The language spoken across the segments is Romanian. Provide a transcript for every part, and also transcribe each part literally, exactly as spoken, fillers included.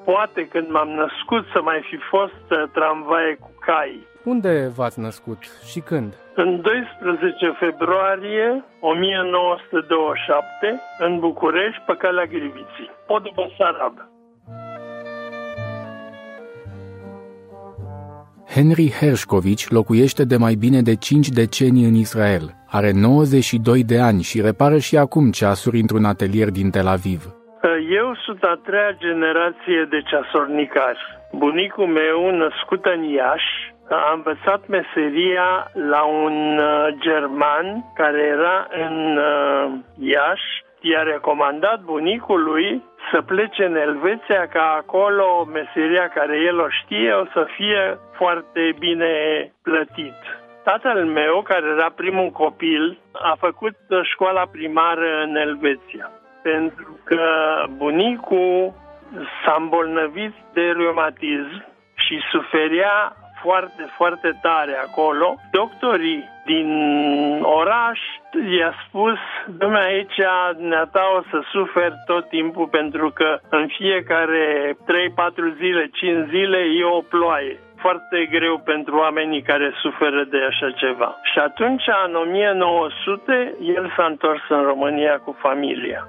poate când m-am născut să mai fi fost tramvaie cu cai. Unde v-ați născut și când? În doisprezece februarie o mie nouă sute douăzeci și șapte, în București, pe calea Griviții, podul Basarab. Henry Hershkovich locuiește de mai bine de cinci decenii în Israel. Are nouăzeci și doi de ani și repară și acum ceasuri într-un atelier din Tel Aviv. Eu sunt a treia generație de ceasornicari. Bunicul meu, născut în Iași, a învățat meseria la un uh, german care era în uh, Iași, i-a recomandat bunicului să plece în Elveția, ca acolo meseria care el o știe o să fie foarte bine plătit. Tatăl meu, care era primul copil, a făcut școala primară în Elveția, pentru că bunicul s-a îmbolnăvit de reumatism și suferea foarte, foarte tare acolo. Doctorii din oraș i-a spus: "Dumne, aici dumneata o să suferi tot timpul, pentru că în fiecare trei patru zile, cinci zile e o ploaie. Foarte greu pentru oamenii care suferă de așa ceva." Și atunci, în o mie nouă sute, el s-a întors în România cu familia.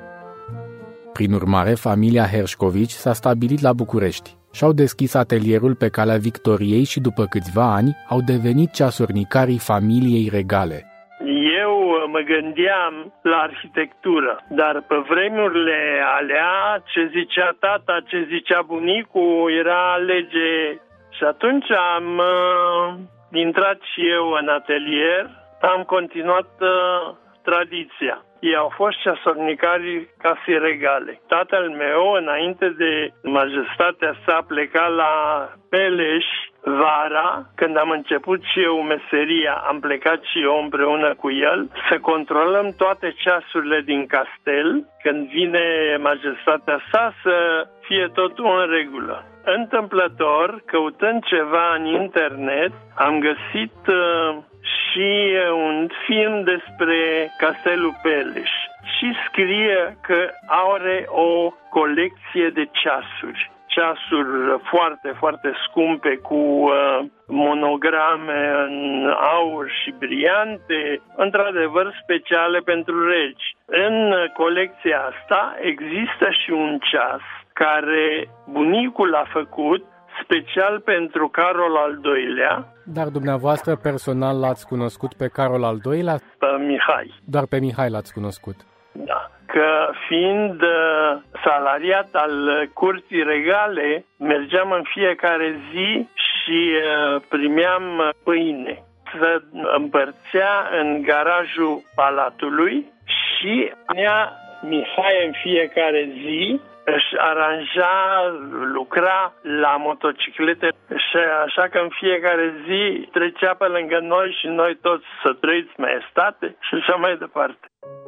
Prin urmare, familia Hershkovich s-a stabilit la București. Și-au deschis atelierul pe calea Victoriei și după câțiva ani au devenit ceasornicarii familiei regale. Eu mă gândeam la arhitectură, dar pe vremurile alea, ce zicea tata, ce zicea bunicul, era lege. Și atunci am uh, intrat și eu în atelier, am continuat uh, tradiția. Ei au fost ceasornicarii casei regale. Tatăl meu, înainte de majestatea sa, pleca la Peleș vara, când am început și eu meseria, am plecat și eu împreună cu el, să controlăm toate ceasurile din castel, când vine majestatea sa, să fie totul în regulă. Întâmplător, căutând ceva în internet, am găsit uh, și un film despre Castelul Peleș și scrie că are o colecție de ceasuri. Ceasuri foarte, foarte scumpe cu uh, monograme în aur și briante, într-adevăr speciale pentru regi. În colecția asta există și un ceas care bunicul l-a făcut special pentru Carol al doilea. Dar dumneavoastră personal l-ați cunoscut pe Carol al doilea? Pe Mihai. Doar pe Mihai l-ați cunoscut. Da, că fiind uh, salariat al curții regale, mergeam în fiecare zi și uh, primeam pâine. Se împărțea în garajul palatului și nea Mihai în fiecare zi își aranja, lucra la motociclete și așa că în fiecare zi trecea pe lângă noi și noi toți să trăiți maestate și așa mai departe.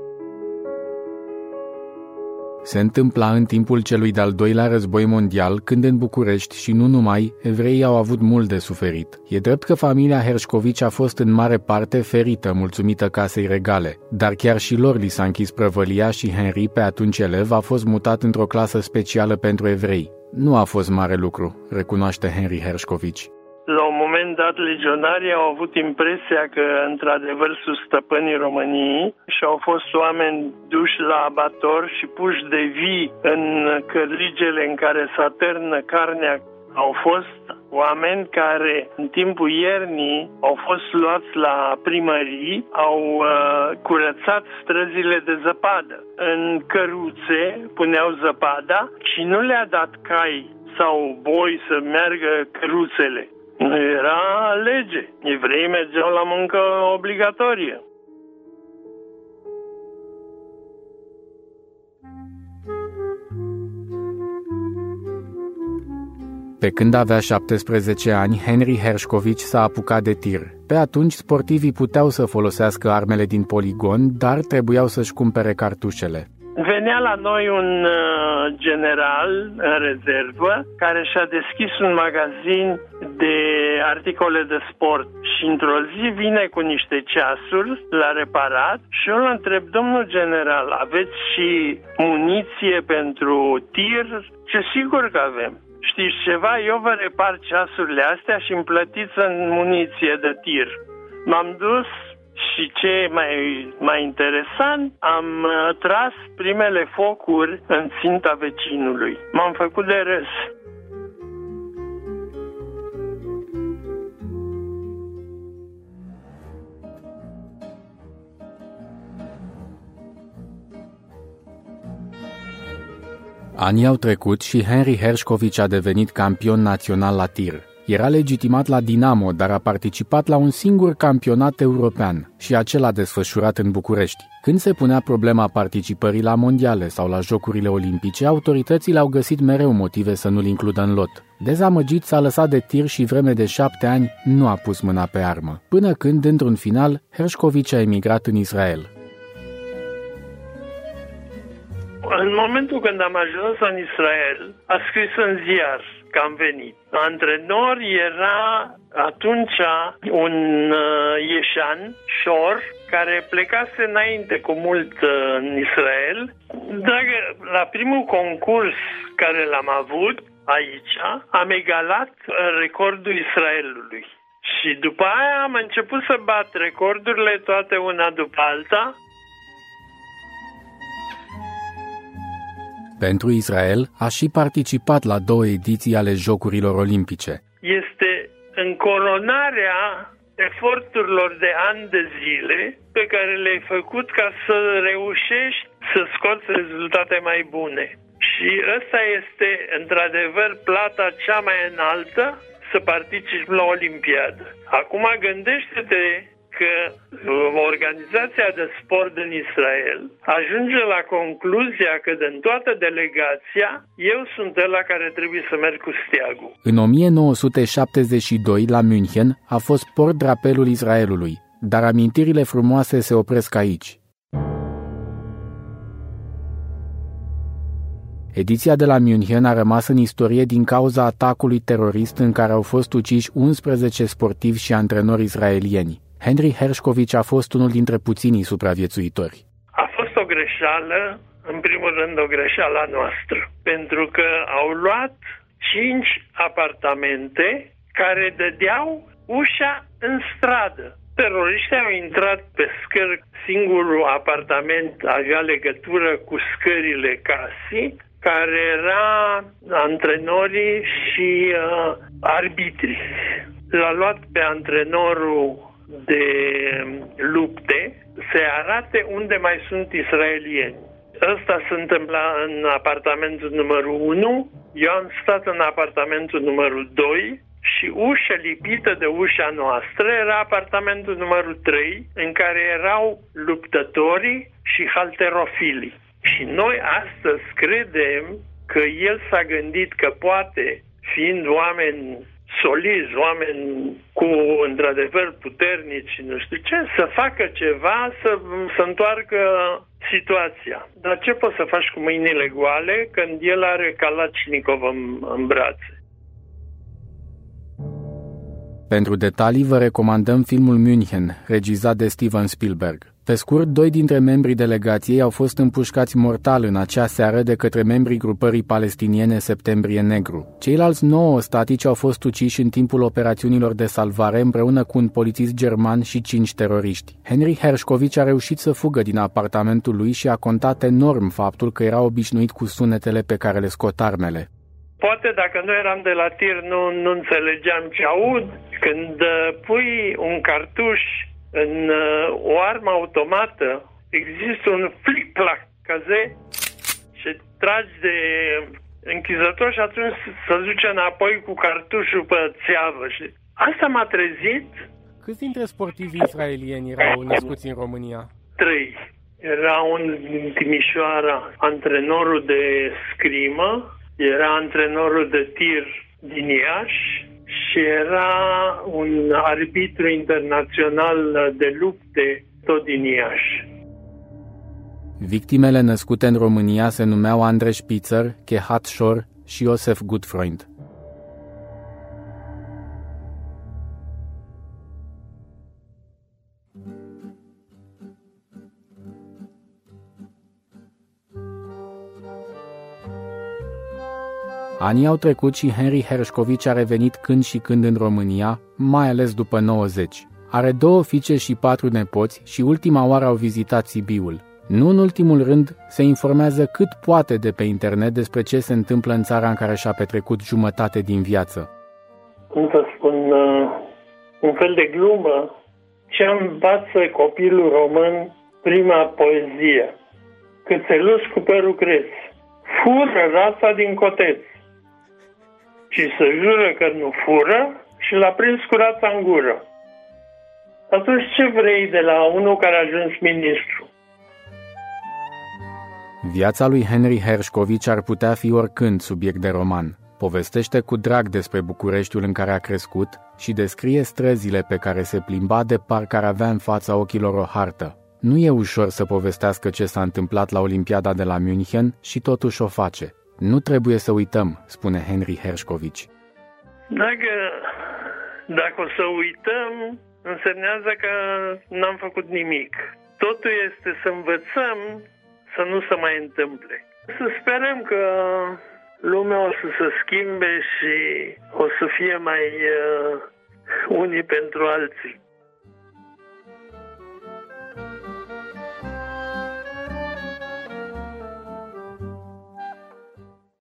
Se întâmpla în timpul celui de-al doilea război mondial, când în București și nu numai, evreii au avut mult de suferit. E drept că familia Hershkovich a fost în mare parte ferită, mulțumită casei regale, dar chiar și lor li s-a închis prăvălia și Henry, pe atunci elev, a fost mutat într-o clasă specială pentru evrei. Nu a fost mare lucru, recunoaște Henry Hershkovich. La un moment dat, legionarii au avut impresia că, într-adevăr, sunt stăpânii României și au fost oameni duși la abator și puși de vii în cărligele în care se atârnă carnea. Au fost oameni care, în timpul iernii, au fost luați la primării, au uh, curățat străzile de zăpadă. În căruțe puneau zăpada și nu le-a dat cai sau boi să meargă căruțele. Nu era lege. Evreii mergeau la muncă obligatorie. Pe când avea șaptesprezece ani, Henry Hershkovich s-a apucat de tir. Pe atunci, sportivii puteau să folosească armele din poligon, dar trebuiau să-și cumpere cartușele. Venea la noi un uh, general în rezervă care și-a deschis un magazin de articole de sport și într-o zi vine cu niște ceasuri la reparat și eu îl întreb: domnul general, aveți și muniție pentru tir? Ce sigur că avem. Știți ceva? Eu vă repar ceasurile astea și îmi plătiți în muniție de tir. M-am dus și ce e mai, mai interesant, am uh, tras primele focuri în ținta vecinului. M-am făcut de râs. Anii au trecut și Henry Hershkovich a devenit campion național la tir. Era legitimat la Dinamo, dar a participat la un singur campionat european, și acela desfășurat în București. Când se punea problema participării la mondiale sau la Jocurile Olimpice, autoritățile au găsit mereu motive să nu-l includă în lot. Dezamăgit, s-a lăsat de tir și vreme de șapte ani nu a pus mâna pe armă, până când, într-un final, Hershkovich a emigrat în Israel. În momentul când am ajuns în Israel, a scris în ziar că am venit. Antrenor era atunci un uh, ieșan, Șor, care plecase înainte cu mult uh, în Israel. Dacă la primul concurs care l-am avut aici, am egalat uh, recordul Israelului. Și după aia am început să bat recordurile toate una după alta. Pentru Israel a și participat la două ediții ale Jocurilor Olimpice. Este încoronarea eforturilor de ani de zile pe care le-ai făcut ca să reușești să scoți rezultate mai bune. Și ăsta este, într-adevăr, plata cea mai înaltă, să participi la Olimpiadă. Acum gândește-te că organizația de sport din Israel ajunge la concluzia că din toată delegația eu sunt ăla care trebuie să merg cu steagul. În o mie nouă sute șaptezeci și doi, la München, a fost port-drapelul Israelului, dar amintirile frumoase se opresc aici. Ediția de la München a rămas în istorie din cauza atacului terorist în care au fost uciși unsprezece sportivi și antrenori israelieni. Henry Hershkovich a fost unul dintre puținii supraviețuitori. A fost o greșeală, în primul rând o greșeală a noastră, pentru că au luat cinci apartamente care dădeau ușa în stradă. Teroriștii au intrat pe scări, singurul apartament avea legătură cu scările casei, care era antrenorii și uh, arbitrii. L-a luat pe antrenorul de lupte se arate unde mai sunt israelieni. Ăsta se întâmpla în apartamentul numărul unu, eu am stat în apartamentul numărul doi și ușa lipită de ușa noastră era apartamentul numărul trei, în care erau luptătorii și halterofilii. Și noi astăzi credem că el s-a gândit că poate, fiind oameni solizi, oameni cu, într-adevăr, puternici și nu știu ce, să facă ceva, să, să întoarcă situația. Dar ce poți să faci cu mâinile goale când el are Kalashnikov în, în brațe? Pentru detalii vă recomandăm filmul München, regizat de Steven Spielberg. Pe scurt, doi dintre membrii delegației au fost împușcați mortal în acea seară de către membrii grupării palestiniene Septembrie Negru. Ceilalți nouă ostatici au fost uciși în timpul operațiunilor de salvare împreună cu un polițist german și cinci teroriști. Henry Hershkovich a reușit să fugă din apartamentul lui și a contat enorm faptul că era obișnuit cu sunetele pe care le scot armele. Poate dacă nu eram de la tir nu, nu înțelegeam ce aud. Când uh, pui un cartuș în uh, o armă automată, există un flic-plac, caze, și tragi de închizător și atunci se duce înapoi cu cartușul pe țeavă. Și asta m-a trezit. Câți dintre sportivii israelieni erau născuți în România? Trei. Era un din Timișoara, antrenorul de scrimă, era antrenorul de tir din Iași și era un arbitru internațional de lupte tot din Iași. Victimele născute în România se numeau Andrei Spitzer, Kehat Shor și Iosef Gutfreund. Anii au trecut și Henry Herșcovici a revenit când și când în România, mai ales după nouăzeci. Are două fiice și patru nepoți și ultima oară au vizitat Sibiul. Nu în ultimul rând, se informează cât poate de pe internet despre ce se întâmplă în țara în care și-a petrecut jumătate din viață. Cum să spun, uh, un fel de glumă, ce învață copilul român prima poezie. Cățeluș cu părul cres, fură rața din coteț și se jură că nu fură și l-a prins cu rața în gură. Atunci ce vrei de la unul care a ajuns ministru? Viața lui Henry Herșcovici ar putea fi oricând subiect de roman. Povestește cu drag despre Bucureștiul în care a crescut și descrie străzile pe care se plimba de parcă ar avea în fața ochilor o hartă. Nu e ușor să povestească ce s-a întâmplat la Olimpiada de la München și totuși o face. Nu trebuie să uităm, spune Henry Herșcovici. Dacă, dacă o să uităm, însemnează că n-am făcut nimic. Totul este să învățăm să nu se mai întâmple. Să sperăm că lumea o să se schimbe și o să fie mai uh, unii pentru alții.